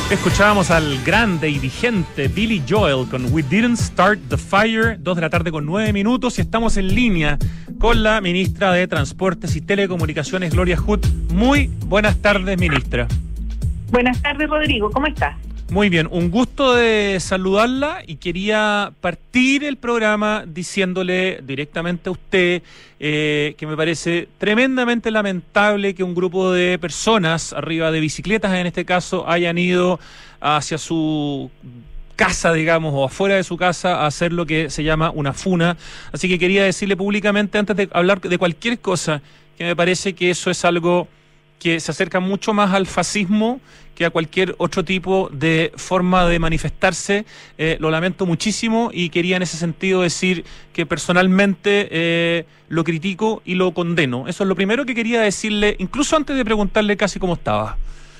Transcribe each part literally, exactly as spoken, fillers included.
Escuchábamos al grande y vigente Billy Joel con We Didn't Start the Fire, dos de la tarde con nueve minutos, y estamos en línea con la ministra de Transportes y Telecomunicaciones, Gloria Hood. Muy buenas tardes, ministra. Buenas tardes, Rodrigo, ¿cómo estás? Muy bien, un gusto de saludarla, y quería partir el programa diciéndole directamente a usted eh, que me parece tremendamente lamentable que un grupo de personas arriba de bicicletas, en este caso, hayan ido hacia su casa, digamos, o afuera de su casa a hacer lo que se llama una funa. Así que quería decirle públicamente, antes de hablar de cualquier cosa, que me parece que eso es algo que se acerca mucho más al fascismo que a cualquier otro tipo de forma de manifestarse. Eh, lo lamento muchísimo, y quería en ese sentido decir que personalmente eh, lo critico y lo condeno. Eso es lo primero que quería decirle, incluso antes de preguntarle casi cómo estaba.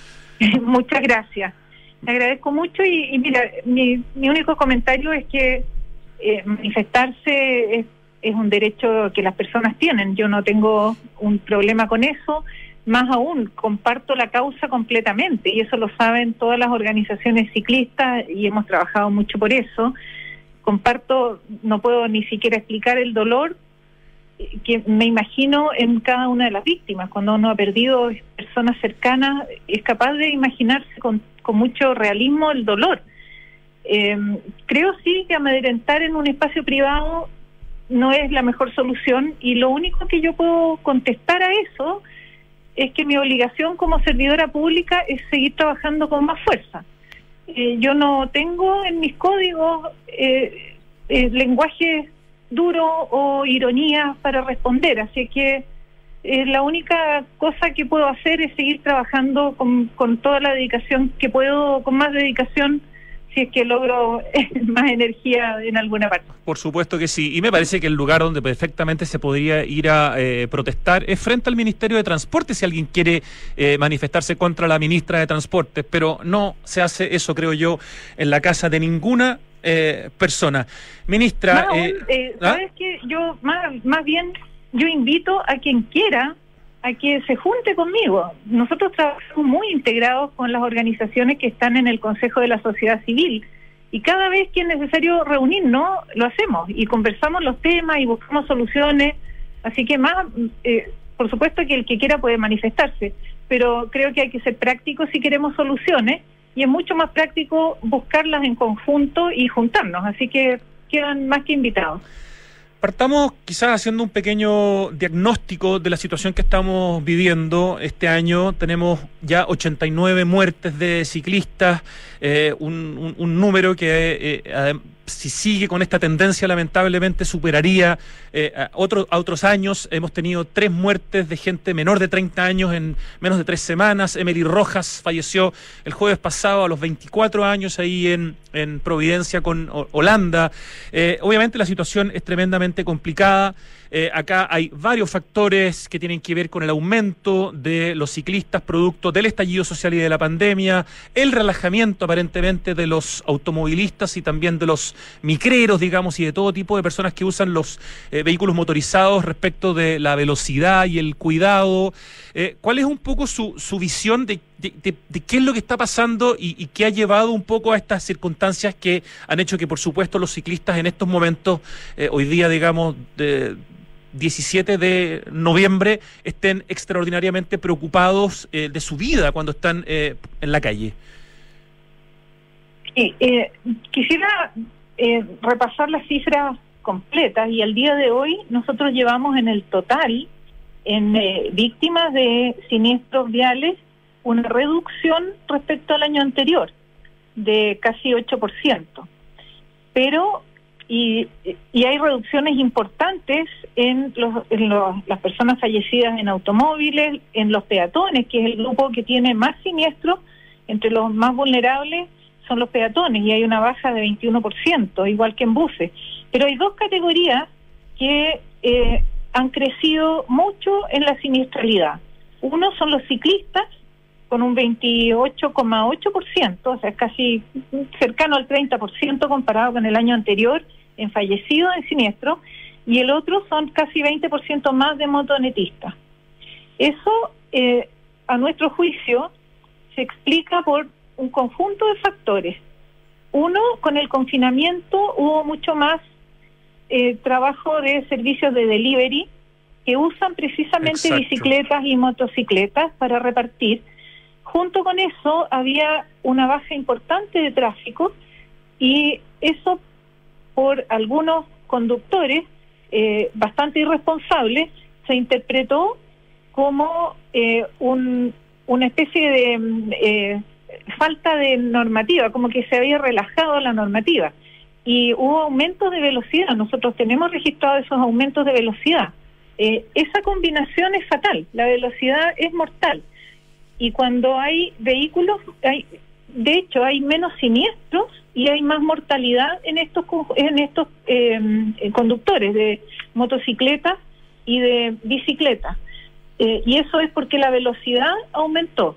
Muchas gracias. Le agradezco mucho, y, y mira, mi, mi único comentario es que eh, manifestarse es, es un derecho que las personas tienen. Yo no tengo un problema con eso. Más aún, comparto la causa completamente, y eso lo saben todas las organizaciones ciclistas, y hemos trabajado mucho por eso. Comparto, no puedo ni siquiera explicar el dolor que me imagino en cada una de las víctimas. Cuando uno ha perdido personas cercanas, es capaz de imaginarse con, con mucho realismo el dolor. Eh, creo sí que amedrentar en un espacio privado no es la mejor solución, y lo único que yo puedo contestar a eso es que mi obligación como servidora pública es seguir trabajando con más fuerza. Eh, yo no tengo en mis códigos eh, eh, lenguaje duro o ironía para responder, así que eh, la única cosa que puedo hacer es seguir trabajando con, con toda la dedicación que puedo, con más dedicación, si es que logro más energía en alguna parte. Por supuesto que sí, y me parece que el lugar donde perfectamente se podría ir a eh, protestar es frente al Ministerio de Transporte, si alguien quiere eh, manifestarse contra la ministra de Transportes, pero no se hace eso, creo yo, en la casa de ninguna eh, persona. Ministra... No, eh, eh, ¿ah? ¿sabes qué? Yo, más, más bien, yo invito a quien quiera a que se junte conmigo. Nosotros trabajamos muy integrados con las organizaciones que están en el Consejo de la Sociedad Civil, y cada vez que es necesario reunirnos, lo hacemos, y conversamos los temas y buscamos soluciones. Así que más, eh, por supuesto que el que quiera puede manifestarse, pero creo que hay que ser prácticos si queremos soluciones, y es mucho más práctico buscarlas en conjunto y juntarnos, así que quedan más que invitados. Partamos quizás haciendo un pequeño diagnóstico de la situación que estamos viviendo. Este año tenemos ya ochenta y nueve muertes de ciclistas, eh, un, un, un número que eh, si sigue con esta tendencia lamentablemente superaría eh, a, otro, a otros años. Hemos tenido tres muertes de gente menor de treinta años en menos de tres semanas. Emily Rojas falleció el jueves pasado a los veinticuatro años ahí en, en Providencia con Holanda. Eh, obviamente la situación es tremendamente complicada. Eh, acá hay varios factores que tienen que ver con el aumento de los ciclistas producto del estallido social y de la pandemia, el relajamiento aparentemente de los automovilistas y también de los micreros, digamos, y de todo tipo de personas que usan los eh, vehículos motorizados respecto de la velocidad y el cuidado. Eh, ¿Cuál es un poco su, su visión de, de, de, de qué es lo que está pasando y, y qué ha llevado un poco a estas circunstancias que han hecho que, por supuesto, los ciclistas en estos momentos, eh, hoy día, digamos, de diecisiete de noviembre, estén extraordinariamente preocupados eh, de su vida cuando están eh, en la calle? Sí, eh, quisiera eh, repasar las cifras completas, y al día de hoy nosotros llevamos en el total en eh, víctimas de siniestros viales una reducción respecto al año anterior de casi ocho por ciento, pero y, y hay reducciones importantes en, los, en los, las personas fallecidas en automóviles, en los peatones, que es el grupo que tiene más siniestros. Entre los más vulnerables son los peatones, y hay una baja de veintiuno por ciento, igual que en buses. Pero hay dos categorías que eh, han crecido mucho en la siniestralidad. Uno son los ciclistas, con un veintiocho coma ocho por ciento, o sea, es casi cercano al treinta por ciento comparado con el año anterior en fallecidos en siniestro, y el otro son casi veinte por ciento más de motonetistas. Eso, eh, a nuestro juicio, se explica por un conjunto de factores. Uno, con el confinamiento hubo mucho más eh, trabajo de servicios de delivery que usan precisamente Exacto. bicicletas y motocicletas para repartir. Junto con eso había una baja importante de tráfico y eso por algunos conductores eh, bastante irresponsables se interpretó como eh, un, una especie de eh, falta de normativa, como que se había relajado la normativa y hubo aumentos de velocidad. Nosotros tenemos registrados esos aumentos de velocidad. Eh, esa combinación es fatal, la velocidad es mortal. Y cuando hay vehículos, hay, de hecho, hay menos siniestros y hay más mortalidad en estos en estos eh, conductores de motocicletas y de bicicletas. Eh, y eso es porque la velocidad aumentó.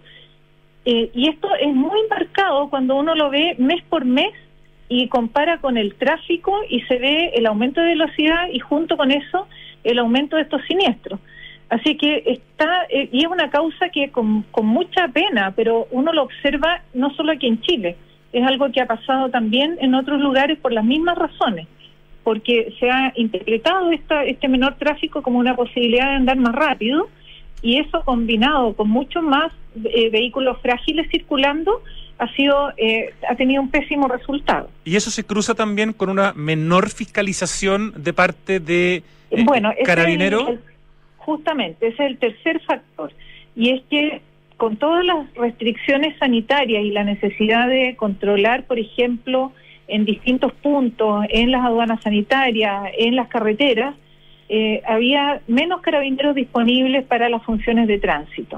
Eh, y esto es muy marcado cuando uno lo ve mes por mes y compara con el tráfico y se ve el aumento de velocidad y junto con eso el aumento de estos siniestros. Así que está, eh, y es una causa que con, con mucha pena, pero uno lo observa no solo aquí en Chile, es algo que ha pasado también en otros lugares por las mismas razones, porque se ha interpretado esta, este menor tráfico como una posibilidad de andar más rápido, y eso combinado con muchos más eh, vehículos frágiles circulando, ha sido eh, ha tenido un pésimo resultado. Y eso se cruza también con una menor fiscalización de parte de eh, bueno, Carabineros. El, el, Justamente, ese es el tercer factor, y es que con todas las restricciones sanitarias y la necesidad de controlar, por ejemplo, en distintos puntos, en las aduanas sanitarias, en las carreteras, eh, había menos carabineros disponibles para las funciones de tránsito.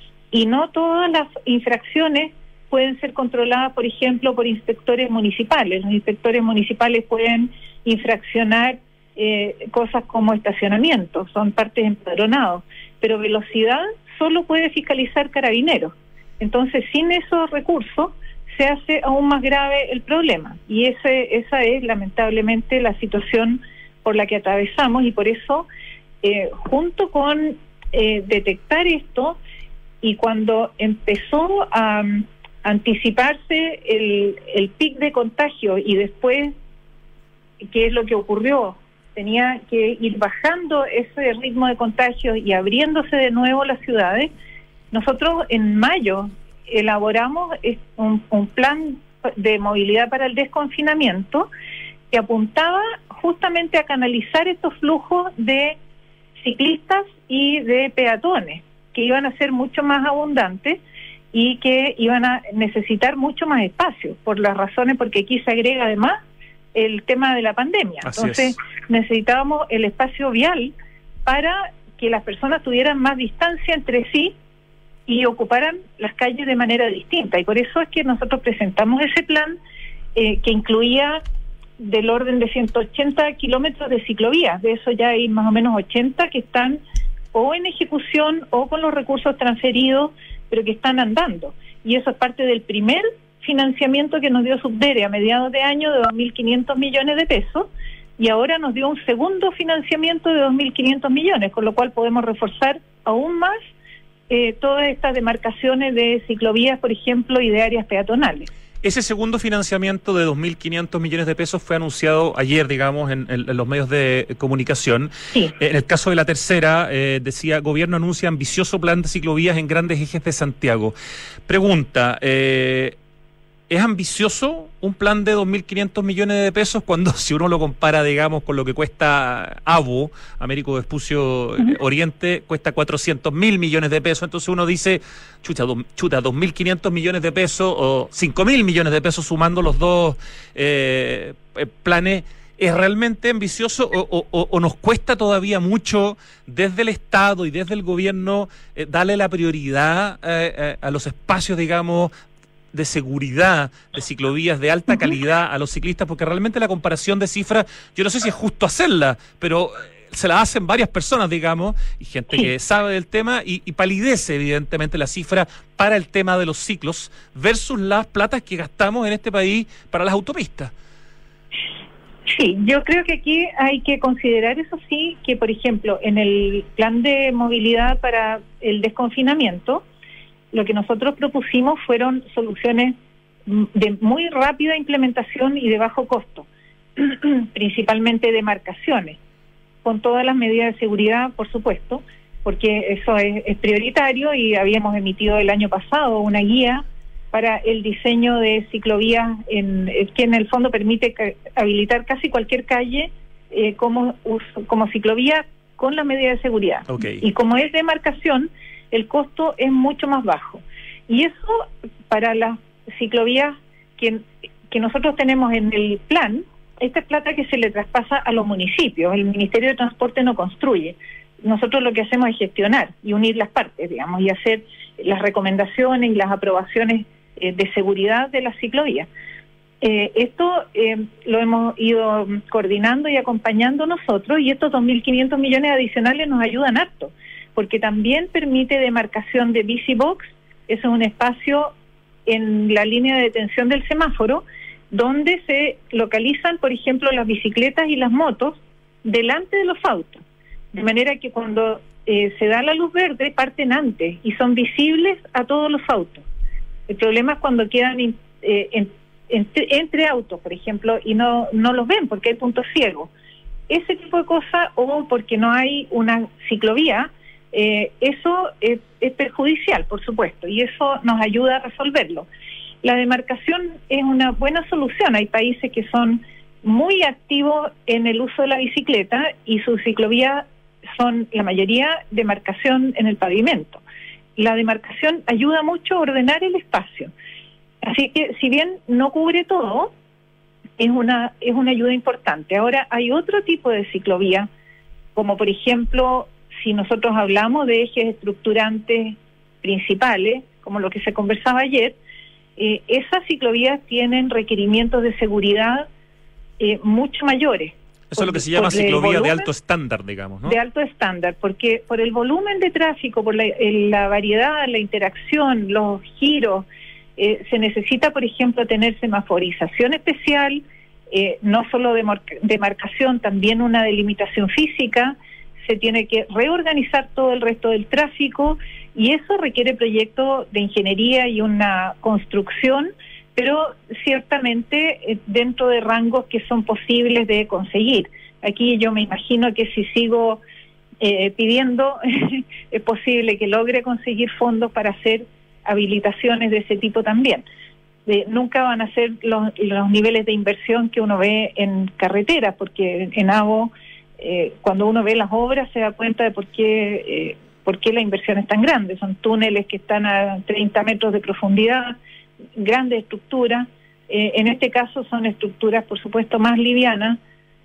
Y no todas las infracciones pueden ser controladas, por ejemplo, por inspectores municipales. Los inspectores municipales pueden infraccionar Eh, cosas como estacionamiento, son partes empadronados, pero velocidad solo puede fiscalizar Carabineros. Entonces, sin esos recursos se hace aún más grave el problema, y ese, esa es lamentablemente la situación por la que atravesamos, y por eso eh, junto con eh, detectar esto, y cuando empezó a um, anticiparse el, el pic de contagio, y después qué es lo que ocurrió, tenía que ir bajando ese ritmo de contagio y abriéndose de nuevo las ciudades. Nosotros en mayo elaboramos un, un plan de movilidad para el desconfinamiento que apuntaba justamente a canalizar estos flujos de ciclistas y de peatones, que iban a ser mucho más abundantes y que iban a necesitar mucho más espacio, por las razones, porque aquí se agrega además el tema de la pandemia. Así Entonces es. necesitábamos el espacio vial para que las personas tuvieran más distancia entre sí y ocuparan las calles de manera distinta, y por eso es que nosotros presentamos ese plan eh, que incluía del orden de ciento ochenta kilómetros de ciclovías. De eso ya hay más o menos ochenta que están o en ejecución o con los recursos transferidos, pero que están andando, y eso es parte del primer financiamiento que nos dio Subdere a mediados de año de dos mil quinientos millones de pesos, y ahora nos dio un segundo financiamiento de dos mil quinientos millones, con lo cual podemos reforzar aún más eh, todas estas demarcaciones de ciclovías, por ejemplo, y de áreas peatonales. Ese segundo financiamiento de dos mil quinientos millones de pesos fue anunciado ayer, digamos, en, en, en los medios de comunicación. Sí. En el caso de la tercera, eh, decía, gobierno anuncia ambicioso plan de ciclovías en grandes ejes de Santiago. Pregunta, eh, ¿es ambicioso un plan de dos mil quinientos millones de pesos cuando, si uno lo compara, digamos, con lo que cuesta AVO, Américo Vespucio uh-huh. Oriente, cuesta cuatrocientos mil millones de pesos? Entonces uno dice, chuta, do, chuta dos mil quinientos millones de pesos o cinco mil millones de pesos sumando los dos eh, planes. ¿Es realmente ambicioso o, o, o nos cuesta todavía mucho desde el Estado y desde el gobierno eh, darle la prioridad eh, eh, a los espacios, digamos, de seguridad, de ciclovías de alta calidad a los ciclistas? Porque realmente la comparación de cifras, yo no sé si es justo hacerla, pero se la hacen varias personas, digamos, y gente que sabe del tema, y, y palidece evidentemente la cifra para el tema de los ciclos versus las platas que gastamos en este país para las autopistas. Sí, yo creo que aquí hay que considerar, eso sí, que por ejemplo en el plan de movilidad para el desconfinamiento, lo que nosotros propusimos fueron soluciones de muy rápida implementación y de bajo costo, principalmente demarcaciones, con todas las medidas de seguridad, por supuesto, porque eso es, es prioritario, y habíamos emitido el año pasado una guía para el diseño de ciclovías en, que en el fondo permite ca- habilitar casi cualquier calle eh, como, como ciclovía con las medidas de seguridad. Okay. Y como es demarcación, el costo es mucho más bajo. Y eso para las ciclovías que, que nosotros tenemos en el plan, esta es plata que se le traspasa a los municipios. El Ministerio de Transporte no construye. Nosotros lo que hacemos es gestionar y unir las partes, digamos, y hacer las recomendaciones y las aprobaciones eh, de seguridad de las ciclovías. Eh, esto eh, lo hemos ido coordinando y acompañando nosotros, y estos dos mil quinientos millones adicionales nos ayudan harto, porque también permite demarcación de bici box. Eso es un espacio en la línea de detención del semáforo, donde se localizan, por ejemplo, las bicicletas y las motos delante de los autos, de manera que cuando eh, se da la luz verde parten antes y son visibles a todos los autos. El problema es cuando quedan in, eh, en, entre, entre autos, por ejemplo, y no, no los ven porque hay puntos ciegos. Ese tipo de cosas, o porque no hay una ciclovía, eh, eso es, es perjudicial, por supuesto, y eso nos ayuda a resolverlo. La demarcación es una buena solución. Hay países que son muy activos en el uso de la bicicleta y sus ciclovías son, la mayoría, demarcación en el pavimento. La demarcación ayuda mucho a ordenar el espacio. Así que, si bien no cubre todo, es una, es una ayuda importante. Ahora, hay otro tipo de ciclovía, como por ejemplo, si nosotros hablamos de ejes estructurantes principales, como lo que se conversaba ayer, eh, esas ciclovías tienen requerimientos de seguridad eh, mucho mayores. Eso es lo que se llama ciclovía de alto estándar, digamos, ¿no? De alto estándar, porque por el volumen de tráfico, por la, la variedad, la interacción, los giros, eh, se necesita, por ejemplo, tener semaforización especial, eh, no solo demar- demarcación, también una delimitación física. Se tiene que reorganizar todo el resto del tráfico, y eso requiere proyectos de ingeniería y una construcción, pero ciertamente eh, dentro de rangos que son posibles de conseguir. Aquí yo me imagino que si sigo eh, pidiendo, es posible que logre conseguir fondos para hacer habilitaciones de ese tipo también. Eh, nunca van a ser los, los niveles de inversión que uno ve en carreteras, porque en AVO, eh, cuando uno ve las obras, se da cuenta de por qué, eh, por qué la inversión es tan grande. Son túneles que están a treinta metros de profundidad, grandes estructuras. Eh, en este caso son estructuras, por supuesto, más livianas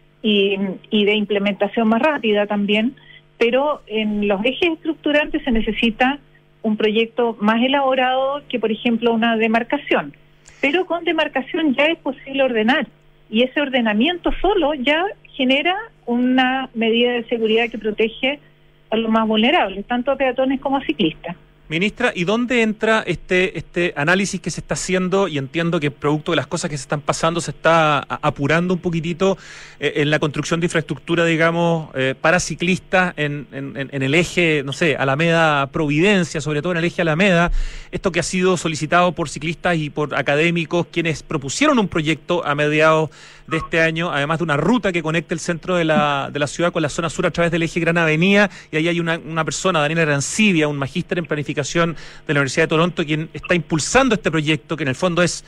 y, y de implementación más rápida también, pero en los ejes estructurantes se necesita un proyecto más elaborado que, por ejemplo, una demarcación. Pero con demarcación ya es posible ordenar, y ese ordenamiento solo ya genera una medida de seguridad que protege a los más vulnerables, tanto a peatones como a ciclistas. Ministra, ¿y dónde entra este este análisis que se está haciendo? Y entiendo que producto de las cosas que se están pasando se está apurando un poquitito eh, en la construcción de infraestructura, digamos, eh, para ciclistas en, en, en el eje, no sé, Alameda-Providencia, sobre todo en el eje Alameda. Esto que ha sido solicitado por ciclistas y por académicos, quienes propusieron un proyecto a mediados de este año, además de una ruta que conecte el centro de la, de la ciudad con la zona sur a través del eje Gran Avenida, y ahí hay una, una persona, Daniela Arancibia, un magíster en planificación de la Universidad de Toronto, quien está impulsando este proyecto, que en el fondo es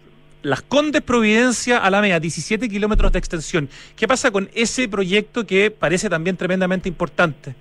Las Condes, Providencia, Alameda, diecisiete kilómetros de extensión. ¿Qué pasa con ese proyecto que parece también tremendamente importante?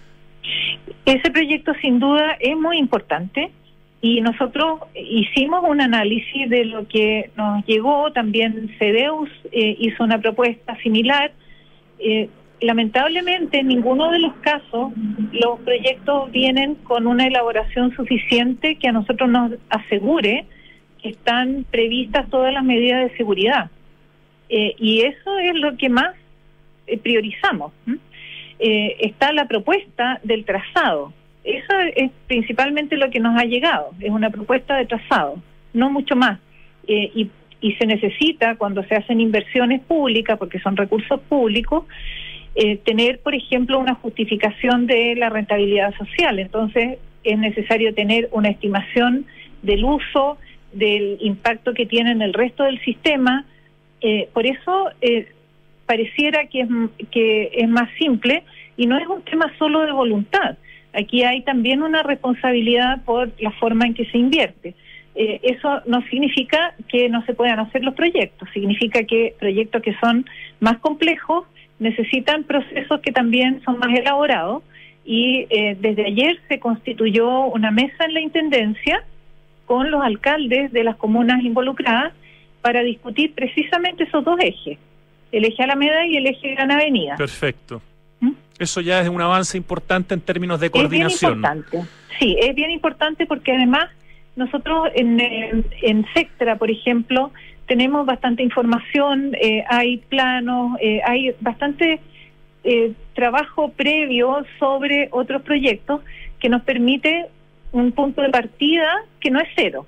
Ese proyecto sin duda es muy importante, y nosotros hicimos un análisis de lo que nos llegó. También CEDEUS eh, hizo una propuesta similar. Eh, lamentablemente, en ninguno de los casos los proyectos vienen con una elaboración suficiente que a nosotros nos asegure que están previstas todas las medidas de seguridad. Eh, y eso es lo que más eh, priorizamos. ¿Mm? Eh, está la propuesta del trazado. Eso es principalmente lo que nos ha llegado, es una propuesta de trazado, no mucho más. Eh, y, y se necesita, cuando se hacen inversiones públicas, porque son recursos públicos, eh, tener, por ejemplo, una justificación de la rentabilidad social. Entonces, es necesario tener una estimación del uso, del impacto que tiene en el resto del sistema. Eh, por eso eh, pareciera que es, que es más simple, y no es un tema solo de voluntad. Aquí hay también una responsabilidad por la forma en que se invierte. Eh, eso no significa que no se puedan hacer los proyectos, significa que proyectos que son más complejos necesitan procesos que también son más elaborados, y eh, desde ayer se constituyó una mesa en la Intendencia con los alcaldes de las comunas involucradas para discutir precisamente esos dos ejes, el eje Alameda y el eje Gran Avenida. Perfecto. ¿Mm? Eso ya es un avance importante en términos de coordinación. Es bien importante, sí, es bien importante porque además nosotros en, en, en Sectra, por ejemplo, tenemos bastante información, eh, hay planos, eh, hay bastante eh, trabajo previo sobre otros proyectos que nos permite un punto de partida que no es cero.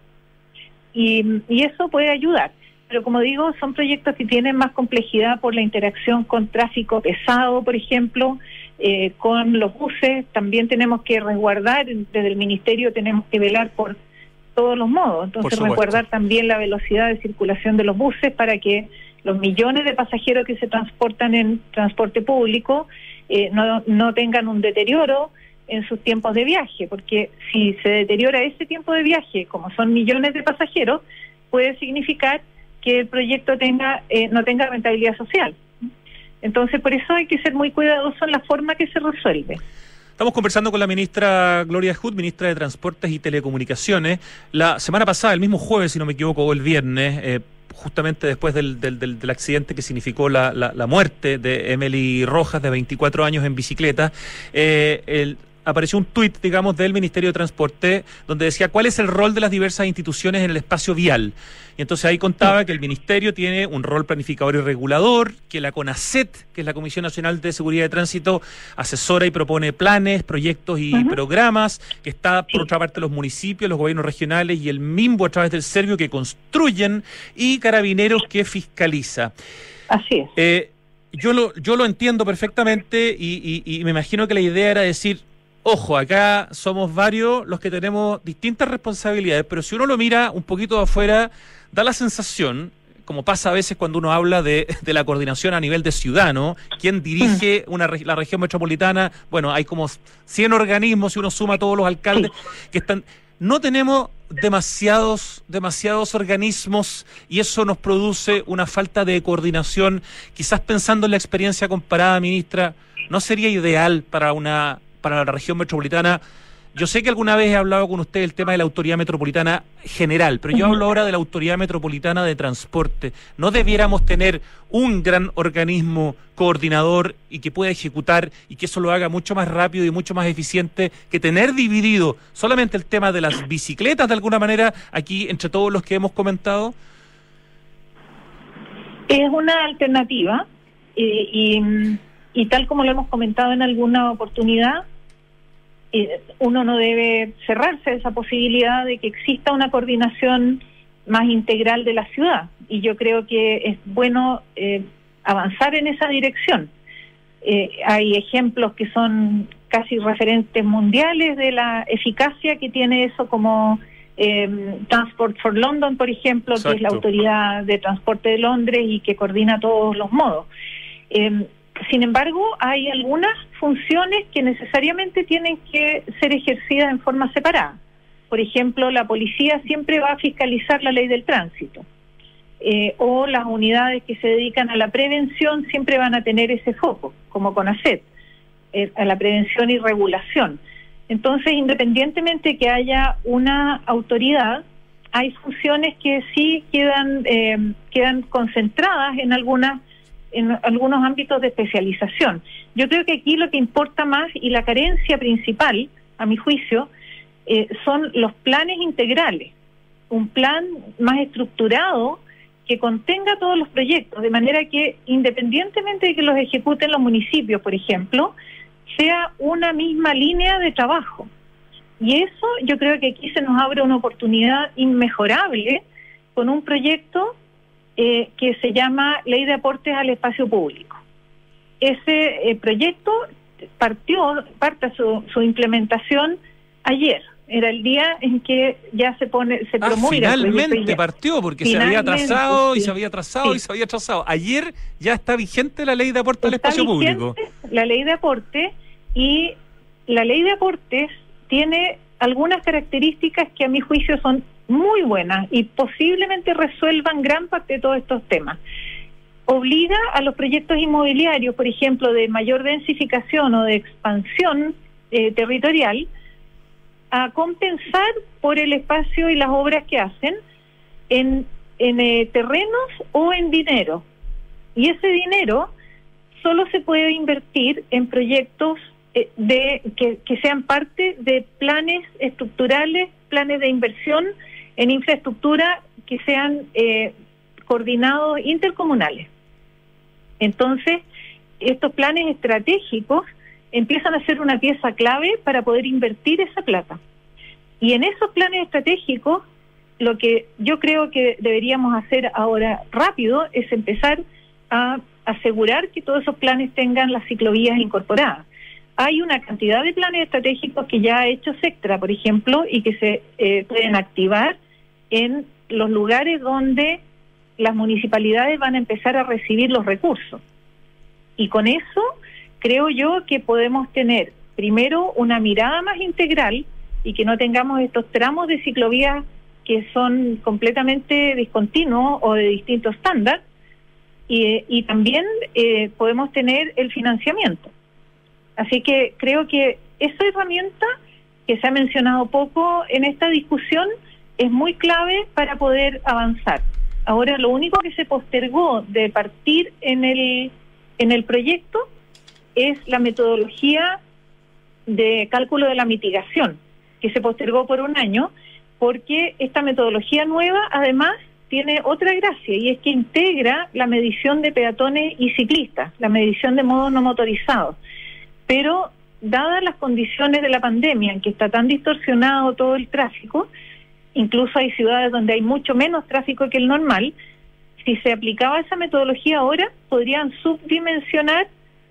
Y, y eso puede ayudar. Pero como digo, son proyectos que tienen más complejidad por la interacción con tráfico pesado, por ejemplo, eh, con los buses. También tenemos que resguardar, desde el Ministerio tenemos que velar por todos los modos. Entonces resguardar también la velocidad de circulación de los buses para que los millones de pasajeros que se transportan en transporte público eh, no, no tengan un deterioro en sus tiempos de viaje, porque si se deteriora ese tiempo de viaje, como son millones de pasajeros, puede significar que el proyecto tenga eh, no tenga rentabilidad social. Entonces, por eso hay que ser muy cuidadoso en la forma que se resuelve. Estamos conversando con la ministra Gloria Hood, ministra de Transportes y Telecomunicaciones. La semana pasada, el mismo jueves, si no me equivoco, o el viernes, eh, justamente después del, del, del, del accidente que significó la, la, la muerte de Emily Rojas, de veinticuatro años, en bicicleta, eh, el apareció un tuit, digamos, del Ministerio de Transporte, donde decía cuál es el rol de las diversas instituciones en el espacio vial. Y entonces ahí contaba que el Ministerio tiene un rol planificador y regulador, que la CONACET, que es la Comisión Nacional de Seguridad de Tránsito, asesora y propone planes, proyectos y uh-huh. programas, que está, por sí. otra parte, los municipios, los gobiernos regionales y el MIMBO a través del Servio, que construyen, y Carabineros, que fiscaliza. Así es. Eh, yo, lo, yo lo entiendo perfectamente y, y, y me imagino que la idea era decir, ojo, acá somos varios los que tenemos distintas responsabilidades, pero si uno lo mira un poquito de afuera, da la sensación, como pasa a veces cuando uno habla de, de la coordinación a nivel de ciudad, ¿no? ¿Quién dirige una, la región metropolitana? Bueno, hay como cien organismos, si uno suma a todos los alcaldes que están... No tenemos demasiados, demasiados organismos y eso nos produce una falta de coordinación. Quizás pensando en la experiencia comparada, ministra, ¿no sería ideal para una... para la región metropolitana? Yo sé que alguna vez he hablado con usted del tema de la autoridad metropolitana general, pero yo hablo ahora de la autoridad metropolitana de transporte. ¿No debiéramos tener un gran organismo coordinador y que pueda ejecutar y que eso lo haga mucho más rápido y mucho más eficiente que tener dividido solamente el tema de las bicicletas de alguna manera aquí entre todos los que hemos comentado? Es una alternativa eh, y... Y tal como lo hemos comentado en alguna oportunidad, eh, uno no debe cerrarse a esa posibilidad de que exista una coordinación más integral de la ciudad. Y yo creo que es bueno eh, avanzar en esa dirección. Eh, hay ejemplos que son casi referentes mundiales de la eficacia que tiene eso, como eh, Transport for London, por ejemplo, Exacto. que es la autoridad de transporte de Londres y que coordina todos los modos. Eh, Sin embargo, hay algunas funciones que necesariamente tienen que ser ejercidas en forma separada. Por ejemplo, la policía siempre va a fiscalizar la ley del tránsito. Eh, o las unidades que se dedican a la prevención siempre van a tener ese foco, como CONACET, eh, a la prevención y regulación. Entonces, independientemente de que haya una autoridad, hay funciones que sí quedan, eh, quedan concentradas en algunas en algunos ámbitos de especialización. Yo creo que aquí lo que importa más y la carencia principal, a mi juicio, eh, son los planes integrales. Un plan más estructurado que contenga todos los proyectos, de manera que independientemente de que los ejecuten los municipios, por ejemplo, sea una misma línea de trabajo. Y eso yo creo que aquí se nos abre una oportunidad inmejorable con un proyecto Eh, que se llama Ley de Aportes al Espacio Público. Ese eh, proyecto partió, parte su, su implementación ayer, era el día en que ya se pone, se ah, promulga. Finalmente partió, porque finalmente, se había atrasado sí, y se había atrasado sí. y se había atrasado. Ayer ya está vigente la ley de aporte al espacio público. La ley de aporte, y la ley de aportes tiene algunas características que a mi juicio son muy buenas y posiblemente resuelvan gran parte de todos estos temas. Obliga a los proyectos inmobiliarios, por ejemplo, de mayor densificación o de expansión eh, territorial, a compensar por el espacio y las obras que hacen en, en eh, terrenos o en dinero. Y ese dinero solo se puede invertir en proyectos eh, de que, que sean parte de planes estructurales, planes de inversión en infraestructura que sean eh, coordinados intercomunales. Entonces, estos planes estratégicos empiezan a ser una pieza clave para poder invertir esa plata. Y en esos planes estratégicos, lo que yo creo que deberíamos hacer ahora rápido es empezar a asegurar que todos esos planes tengan las ciclovías incorporadas. Hay una cantidad de planes estratégicos que ya ha hecho Sectra, por ejemplo, y que se eh, pueden activar en los lugares donde las municipalidades van a empezar a recibir los recursos. Y con eso creo yo que podemos tener, primero, una mirada más integral y que no tengamos estos tramos de ciclovías que son completamente discontinuos o de distinto estándar, y, y también eh, podemos tener el financiamiento. Así que creo que esa herramienta que se ha mencionado poco en esta discusión es muy clave para poder avanzar. Ahora, lo único que se postergó de partir en el, en el proyecto es la metodología de cálculo de la mitigación, que se postergó por un año, porque esta metodología nueva, además, tiene otra gracia, y es que integra la medición de peatones y ciclistas, la medición de modos no motorizados. Pero, dadas las condiciones de la pandemia, en que está tan distorsionado todo el tráfico, incluso hay ciudades donde hay mucho menos tráfico que el normal, si se aplicaba esa metodología ahora, podrían subdimensionar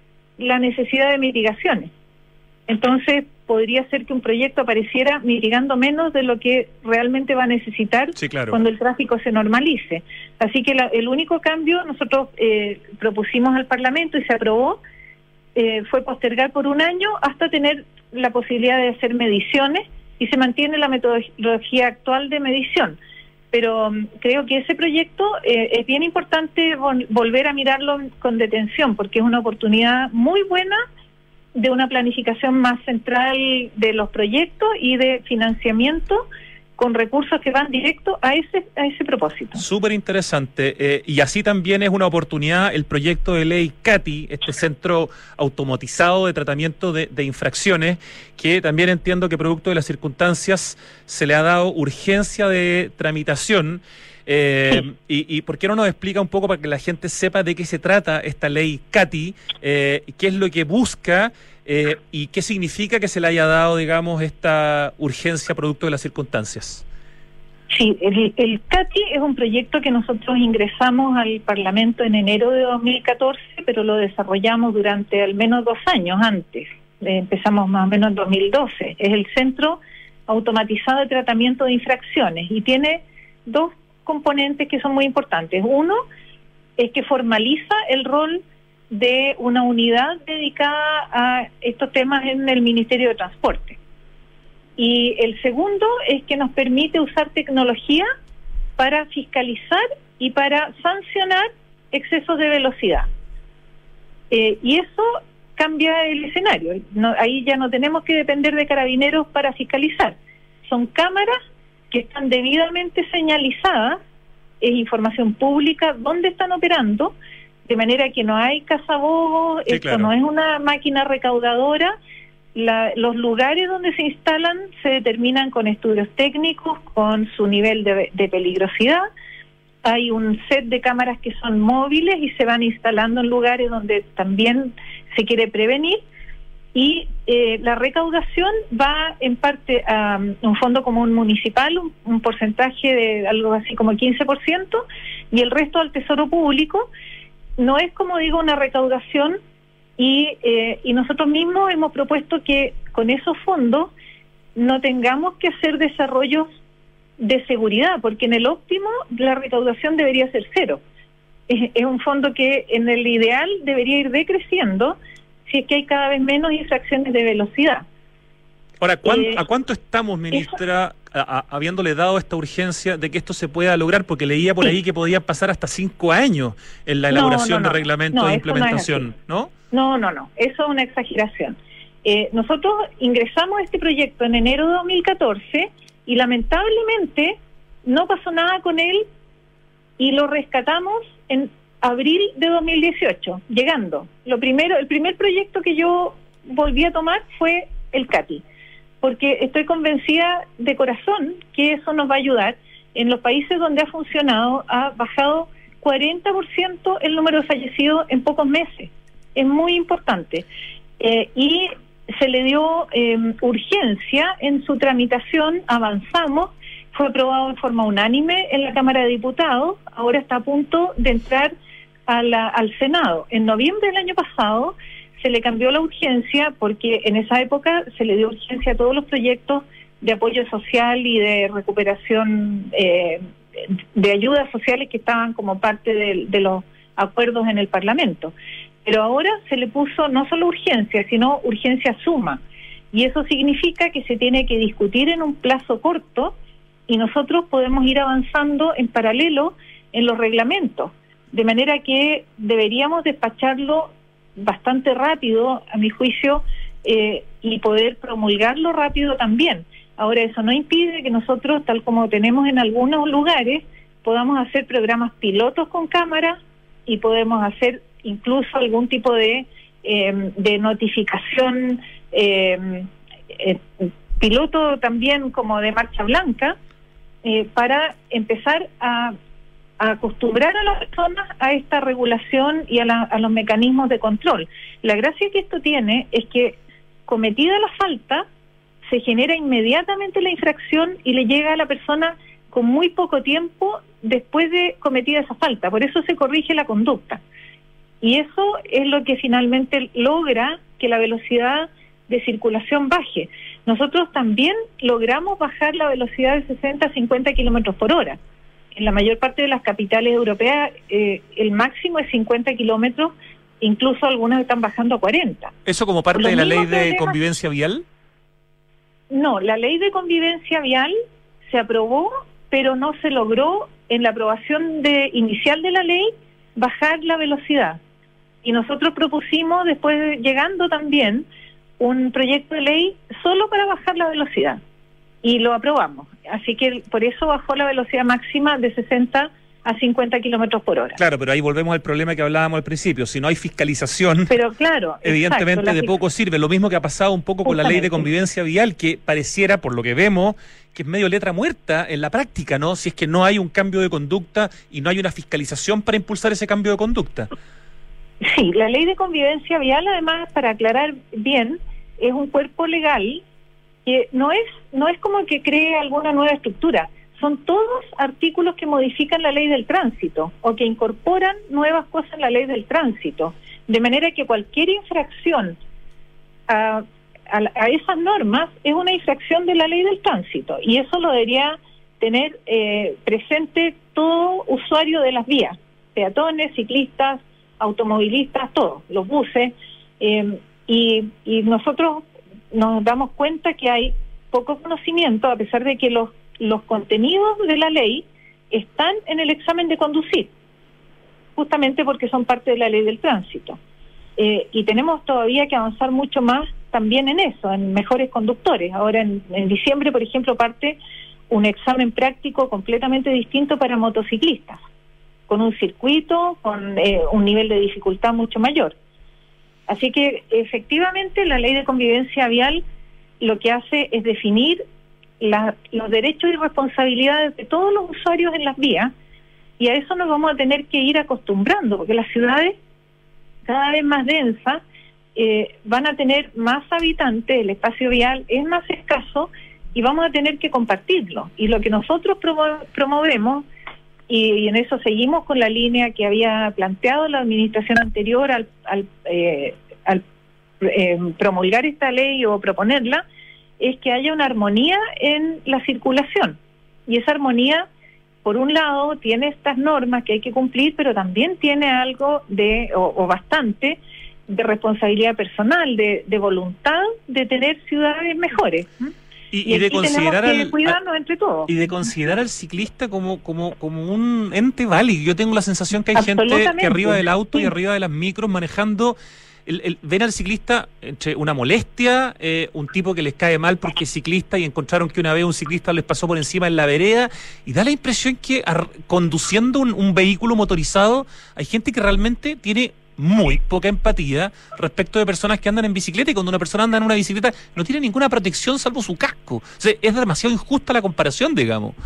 la necesidad de mitigaciones. Entonces, podría ser que un proyecto apareciera mitigando menos de lo que realmente va a necesitar sí, claro. cuando el tráfico se normalice. Así que la, el único cambio, nosotros eh, propusimos al Parlamento y se aprobó, eh, fue postergar por un año hasta tener la posibilidad de hacer mediciones, y se mantiene la metodología actual de medición. Pero um, creo que ese proyecto eh, es bien importante vol- volver a mirarlo con detención, porque es una oportunidad muy buena de una planificación más central de los proyectos y de financiamiento con recursos que van directo a ese a ese propósito. Súper interesante. Eh, y así también es una oportunidad el proyecto de ley CATI, este centro automatizado de tratamiento de, de infracciones, que también entiendo que producto de las circunstancias se le ha dado urgencia de tramitación. Eh, sí. y, y ¿por qué no nos explica un poco para que la gente sepa de qué se trata esta ley CATI, eh, qué es lo que busca eh, y qué significa que se le haya dado, digamos, esta urgencia producto de las circunstancias? Sí, el, el CATI es un proyecto que nosotros ingresamos al Parlamento en enero de dos mil catorce, pero lo desarrollamos durante al menos dos años antes. Eh, empezamos más o menos en dos mil doce. Es el Centro Automatizado de Tratamiento de Infracciones y tiene dos componentes que son muy importantes. Uno es que formaliza el rol de una unidad dedicada a estos temas en el Ministerio de Transporte. Y el segundo es que nos permite usar tecnología para fiscalizar y para sancionar excesos de velocidad. Eh, y eso cambia el escenario. No, ahí ya no tenemos que depender de carabineros para fiscalizar. Son cámaras que están debidamente señalizadas, es información pública dónde están operando, de manera que no hay cazabobos, sí, esto claro. No es una máquina recaudadora. La, los lugares donde se instalan se determinan con estudios técnicos, con su nivel de, de peligrosidad. Hay un set de cámaras que son móviles y se van instalando en lugares donde también se quiere prevenir. Y eh, la recaudación va en parte a um, un fondo común municipal, un, un porcentaje de algo así como quince por ciento, y el resto al Tesoro Público. No es, como digo, una recaudación, y, eh, y nosotros mismos hemos propuesto que con esos fondos no tengamos que hacer desarrollos de seguridad, porque en el óptimo la recaudación debería ser cero. Es, es un fondo que en el ideal debería ir decreciendo si es que hay cada vez menos infracciones de velocidad. Ahora, ¿cuán, eh, ¿a cuánto estamos, ministra, a, a, habiéndole dado esta urgencia de que esto se pueda lograr? Porque leía por sí. ahí que podían pasar hasta cinco años en la elaboración no, no, no, de reglamentos no, de implementación, ¿no? No, no, no, eso es una exageración. Eh, nosotros ingresamos a este proyecto en enero de dos mil catorce y lamentablemente no pasó nada con él y lo rescatamos en abril de dos mil dieciocho, llegando. Lo primero, el primer proyecto que yo volví a tomar fue el CATI, porque estoy convencida de corazón que eso nos va a ayudar. En los países donde ha funcionado ha bajado cuarenta por ciento el número de fallecidos en pocos meses. Es muy importante. Eh, y se le dio eh, urgencia en su tramitación, avanzamos, fue aprobado en forma unánime en la Cámara de Diputados, ahora está a punto de entrar a la, al Senado. En noviembre del año pasado se le cambió la urgencia porque en esa época se le dio urgencia a todos los proyectos de apoyo social y de recuperación eh, de ayudas sociales que estaban como parte de, de los acuerdos en el Parlamento. Pero ahora se le puso no solo urgencia, sino urgencia suma. Y eso significa que se tiene que discutir en un plazo corto y nosotros podemos ir avanzando en paralelo en los reglamentos. De manera que deberíamos despacharlo bastante rápido, a mi juicio, eh, y poder promulgarlo rápido también. Ahora, eso no impide que nosotros, tal como tenemos en algunos lugares, podamos hacer programas pilotos con cámaras y podemos hacer incluso algún tipo de, eh, de notificación eh, eh, piloto también como de marcha blanca, eh, para empezar a, a acostumbrar a las personas a esta regulación y a, la, a los mecanismos de control. La gracia que esto tiene es que, cometida la falta, se genera inmediatamente la infracción y le llega a la persona con muy poco tiempo después de cometida esa falta. Por eso se corrige la conducta. Y eso es lo que finalmente logra que la velocidad de circulación baje. Nosotros también logramos bajar la velocidad de sesenta a cincuenta kilómetros por hora. En la mayor parte de las capitales europeas eh, el máximo es cincuenta kilómetros, incluso algunas están bajando a cuarenta. ¿Eso como parte de la ley de convivencia vial? No, la ley de convivencia vial se aprobó, pero no se logró en la aprobación de, inicial de la ley bajar la velocidad. Y nosotros propusimos, después llegando también, un proyecto de ley solo para bajar la velocidad. Y lo aprobamos. Así que por eso bajó la velocidad máxima de sesenta a cincuenta kilómetros por hora. Claro, pero ahí volvemos al problema que hablábamos al principio. Si no hay fiscalización, pero claro, evidentemente exacto, de poco sirve. Lo mismo que ha pasado un poco con la ley de convivencia vial, que pareciera, por lo que vemos, que es medio letra muerta en la práctica, ¿no? Si es que no hay un cambio de conducta y no hay una fiscalización para impulsar ese cambio de conducta. Sí, la ley de convivencia vial, además, para aclarar bien, es un cuerpo legal que no es, no es como que cree alguna nueva estructura. Son todos artículos que modifican la ley del tránsito o que incorporan nuevas cosas en la ley del tránsito, de manera que cualquier infracción a, a, a esas normas es una infracción de la ley del tránsito, y eso lo debería tener eh, presente todo usuario de las vías, peatones, ciclistas, automovilistas, todos, los buses, eh, y, y nosotros nos damos cuenta que hay poco conocimiento, a pesar de que los los contenidos de la ley están en el examen de conducir, justamente porque son parte de la ley del tránsito. Eh, y tenemos todavía que avanzar mucho más también en eso, en mejores conductores. Ahora en, en diciembre, por ejemplo, parte un examen práctico completamente distinto para motociclistas, con un circuito, con eh, un nivel de dificultad mucho mayor. Así que efectivamente la ley de convivencia vial lo que hace es definir La, los derechos y responsabilidades de todos los usuarios en las vías, y a eso nos vamos a tener que ir acostumbrando, porque las ciudades cada vez más densas eh, van a tener más habitantes, el espacio vial es más escaso y vamos a tener que compartirlo. Y lo que nosotros promo- promovemos, y, y en eso seguimos con la línea que había planteado la administración anterior al, al, eh, al eh, promulgar esta ley o proponerla, es que haya una armonía en la circulación. Y esa armonía, por un lado, tiene estas normas que hay que cumplir, pero también tiene algo de, o, o bastante, de responsabilidad personal, de, de voluntad de tener ciudades mejores. Y, y, y de considerar tenemos que al, cuidarnos a, entre todos. Y de considerar al ciclista como, como, como un ente válido. Yo tengo la sensación que hay gente que arriba del auto sí. y arriba de las micros manejando, el, el, ven al ciclista entre una molestia, eh, un tipo que les cae mal porque es ciclista y encontraron que una vez un ciclista les pasó por encima en la vereda, y da la impresión que ar, conduciendo un, un vehículo motorizado hay gente que realmente tiene muy poca empatía respecto de personas que andan en bicicleta, y cuando una persona anda en una bicicleta no tiene ninguna protección salvo su casco. O sea, es demasiado injusta la comparación, digamos.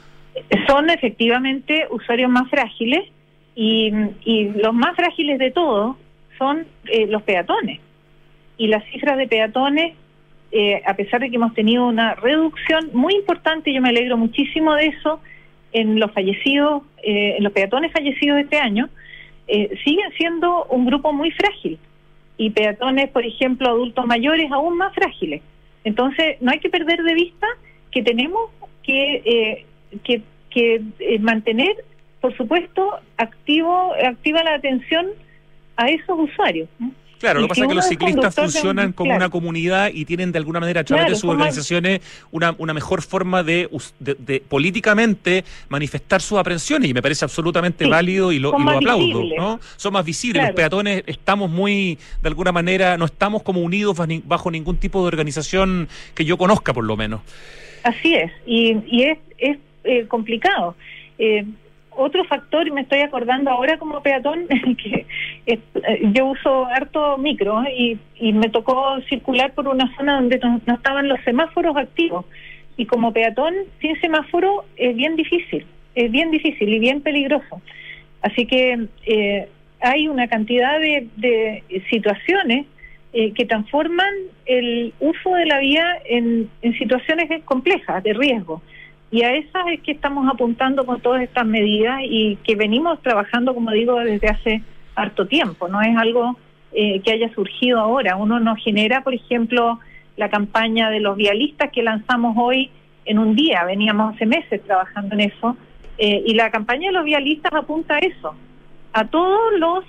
Son efectivamente usuarios más frágiles, y, y los más frágiles de todos son eh, los peatones. Y las cifras de peatones, eh, a pesar de que hemos tenido una reducción muy importante, yo me alegro muchísimo de eso, en los fallecidos, eh, en los peatones fallecidos este año, Eh, siguen siendo un grupo muy frágil, y peatones, por ejemplo, adultos mayores aún más frágiles. Entonces no hay que perder de vista que tenemos que eh, que, que eh, mantener, por supuesto, activo activa la atención a esos usuarios. Claro, y lo que si pasa es que los ciclistas funcionan un, como claro. una comunidad y tienen de alguna manera a través claro, de sus organizaciones una, una mejor forma de, de, de políticamente manifestar sus aprensiones, y me parece absolutamente sí, válido y lo, y lo aplaudo, visibles. ¿no? Son más visibles, claro. Los peatones estamos muy, de alguna manera, no estamos como unidos bajo ningún tipo de organización que yo conozca, por lo menos. Así es, y, y es, es eh, complicado. Eh, Otro factor, y me estoy acordando ahora como peatón, que eh, yo uso harto micro, ¿eh? y, y me tocó circular por una zona donde no, no estaban los semáforos activos, y como peatón sin semáforo es bien difícil, es bien difícil y bien peligroso. Así que eh, hay una cantidad de, de situaciones eh, que transforman el uso de la vía en, en situaciones complejas, de riesgo. Y a esas es que estamos apuntando con todas estas medidas, y que venimos trabajando, como digo, desde hace harto tiempo. No es algo eh, que haya surgido ahora. Uno nos genera, por ejemplo, la campaña de los vialistas que lanzamos hoy en un día. Veníamos hace meses trabajando en eso. Eh, y la campaña de los vialistas apunta a eso, a todos los,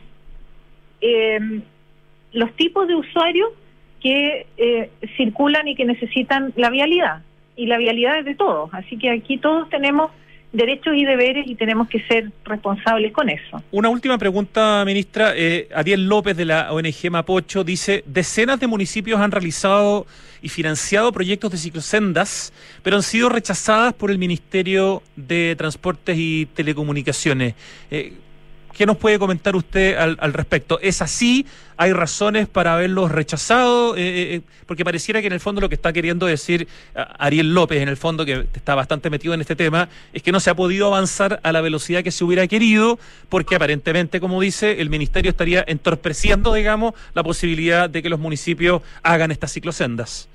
eh, los tipos de usuarios que eh, circulan y que necesitan la vialidad. Y la vialidad es de todos, así que aquí todos tenemos derechos y deberes y tenemos que ser responsables con eso. Una última pregunta, ministra. Eh, Ariel López, de la O N G Mapocho, dice: decenas de municipios han realizado y financiado proyectos de ciclosendas, pero han sido rechazadas por el Ministerio de Transportes y Telecomunicaciones. Eh, ¿Qué nos puede comentar usted al, al respecto? ¿Es así? ¿Hay razones para haberlos rechazado? Eh, eh, porque pareciera que en el fondo lo que está queriendo decir Ariel López, en el fondo, que está bastante metido en este tema, es que no se ha podido avanzar a la velocidad que se hubiera querido, porque aparentemente, como dice, el Ministerio estaría entorpeciendo, digamos, la posibilidad de que los municipios hagan estas ciclosendas.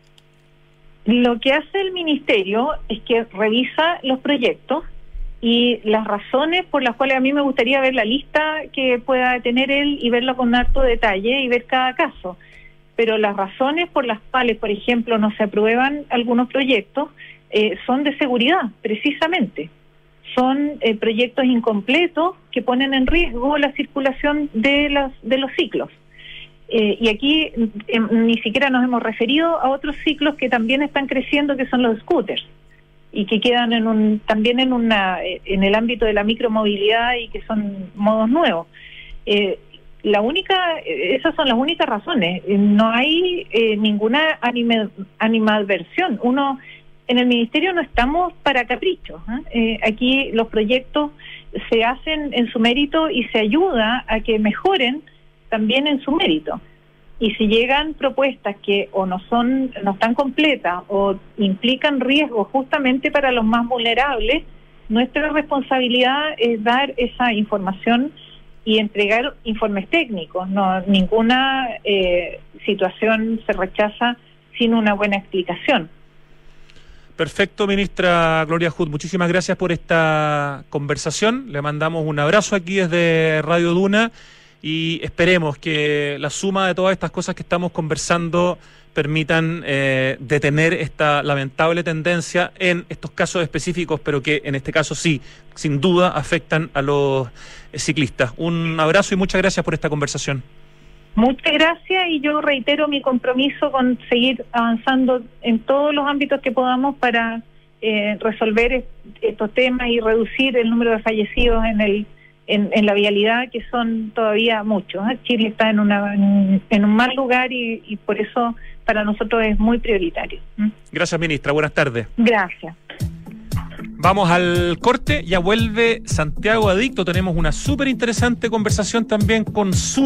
Lo que hace el Ministerio es que revisa los proyectos, y las razones por las cuales a mí me gustaría ver la lista que pueda tener él y verlo con harto detalle y ver cada caso. Pero las razones por las cuales, por ejemplo, no se aprueban algunos proyectos eh, son de seguridad, precisamente. Son eh, proyectos incompletos que ponen en riesgo la circulación de, las, de los ciclos. Eh, y aquí eh, ni siquiera nos hemos referido a otros ciclos que también están creciendo, que son los scooters, y que quedan en un también en una en el ámbito de la micromovilidad, y que son modos nuevos. Eh, la única esas son las únicas razones. No hay eh, ninguna anima, animadversión. Uno en el Ministerio no estamos para caprichos, ¿eh? Eh, aquí los proyectos se hacen en su mérito y se ayuda a que mejoren también en su mérito. Y si llegan propuestas que o no son no están completas o implican riesgos justamente para los más vulnerables, nuestra responsabilidad es dar esa información y entregar informes técnicos. No, ninguna eh, situación se rechaza sin una buena explicación. Perfecto, ministra Gloria Hood, muchísimas gracias por esta conversación. Le mandamos un abrazo aquí desde Radio Duna. y esperemos que la suma de todas estas cosas que estamos conversando permitan eh, detener esta lamentable tendencia en estos casos específicos, pero que en este caso sí, sin duda, afectan a los eh, ciclistas. Un abrazo y muchas gracias por esta conversación. Muchas gracias, y yo reitero mi compromiso con seguir avanzando en todos los ámbitos que podamos para eh, resolver est- estos temas y reducir el número de fallecidos en el en, en la vialidad, que son todavía muchos, ¿eh? Chile está en una en, en un mal lugar y, y por eso para nosotros es muy prioritario. ¿Mm? Gracias, ministra. Buenas tardes. Gracias. Vamos al corte, ya vuelve Santiago Adicto. Tenemos una súper interesante conversación también con su